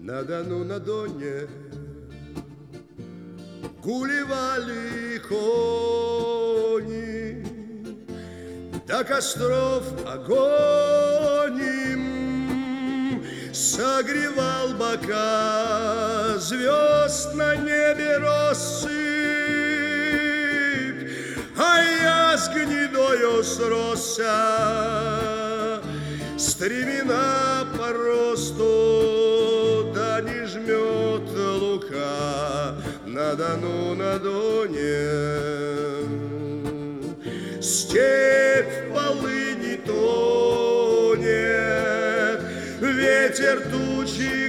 На Дону, на Доне гулевали кони, до костров огонь им согревал бока, звезд на небе россыпь, а я с гнедою сросся, стремена по росту, да не жмет лука на Дону, на Доне. Степь в полыни тонет, ветер тучи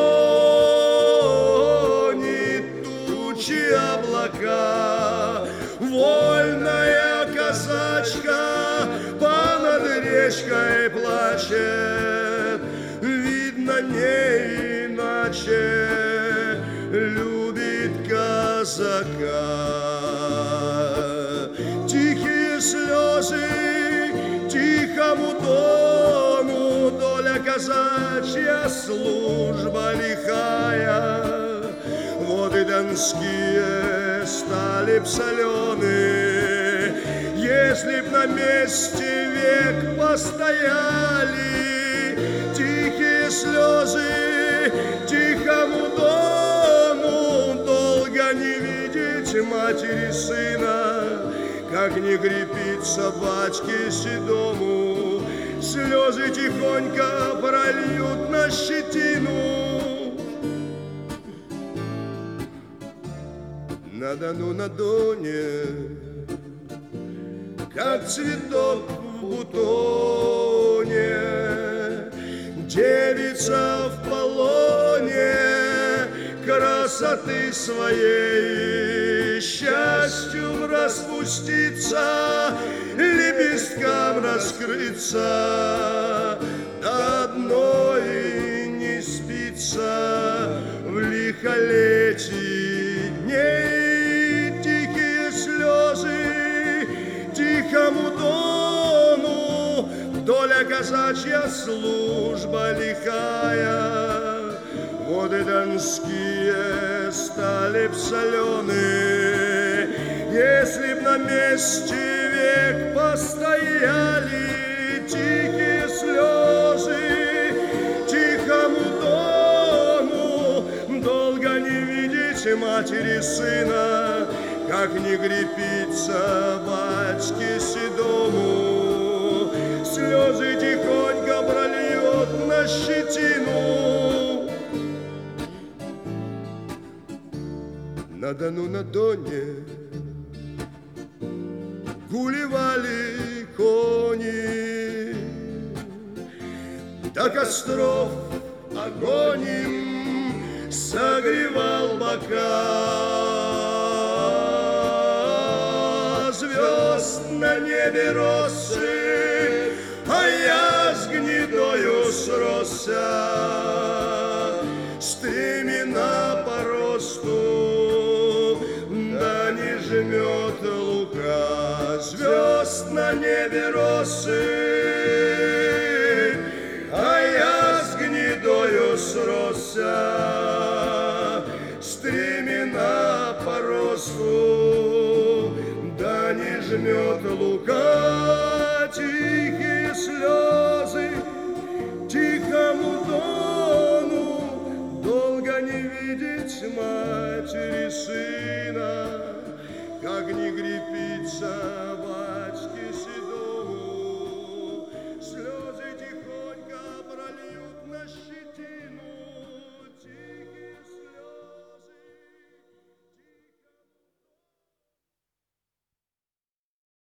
гонит, тучи облака. Вольная казачка понад речкой плачет, видно, не иначе любит казака. Тихие слезы тихому Дону, доля казачья, служба лихая. Воды донские стали б солены, если б на месте век постояли. Тихие слезы тихому Дону, долго не видеть матери сына, как не крепится батьке седому. Слезы тихонько прольют на щетину. На Дону, на Доне, как цветок в бутоне, девица в полоне, красоты своей счастью распуститься, лепесткам раскрыться, до одной не спится в лихолетии дней. Тихие слезы тихому Дону, доля казачья, служба лихая. Воды донские стали б солены, если б на месте век постояли. Тихие слезы тихому Дону, долго не видеть матери сына, как не крепится батьке седому. Слезы тихонько прольет на щетину. На Дону, на Доне гулевали кони, до костров огонь им согревал бока. Звезд на небе россыпь, а я с гнедою сросся, стремена по росту, да не жмет лука. Звезд на небе россыпь, а я с гнедою сросся, стремена по росту, да не жмет лука. Тихие слезы тихому Дону, долго не видеть